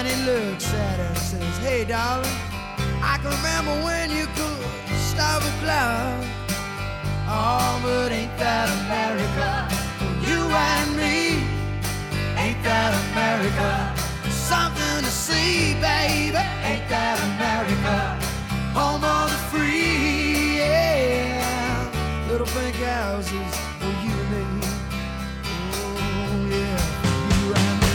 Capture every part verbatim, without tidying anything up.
And he looks at her and says, hey darling, I can remember when you could stop a cloud. Oh, but ain't that America for you and me? Ain't that America? Something to see, baby. Ain't that America? Home of the free, yeah. Little pink houses for you and me. Oh, yeah, for you and me.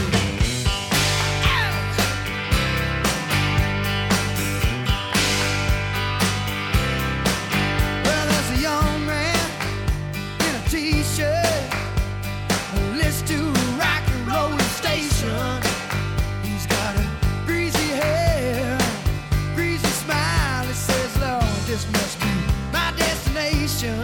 Well, there's a young man in a t-shirt who listens to a rock and roll station. He's got a greasy hair, greasy smile. He says, Lord, this must be my destination.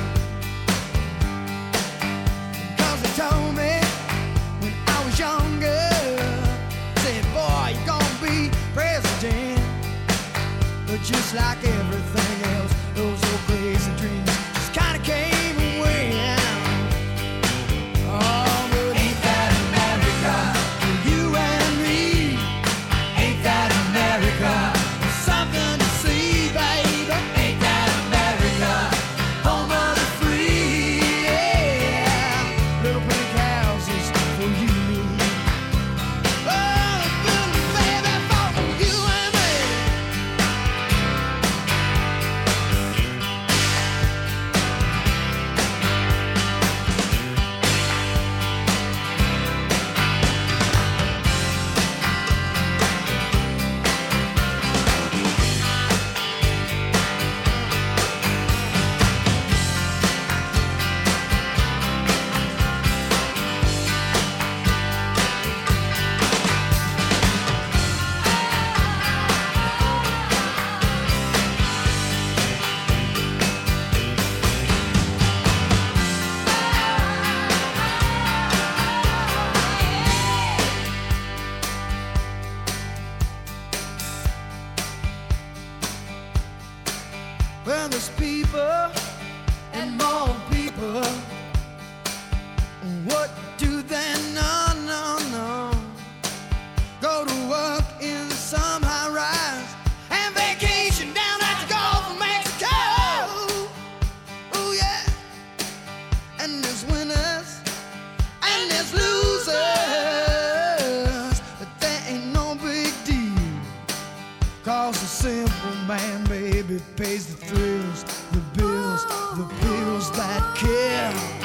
Cause they told me when I was younger, said, boy, you're gonna be president. But just like everything else, those old crazy dreams just kinda came and went. Oh, but ain't that America for you and me? Ain't that America? Something to see, baby. Ain't that America? Home of the free, yeah. Little pink houses for you and me. Oh, little baby, for you and me. Well, there's people and more people. What do they know? No, no. Go to work in some high rise and vacation down at the Gulf of Mexico. Oh, yeah. And there's winners and there's losers, but that ain't no big deal. Cause the simple man, baby, pays the thrills, the bills, the bills that kill.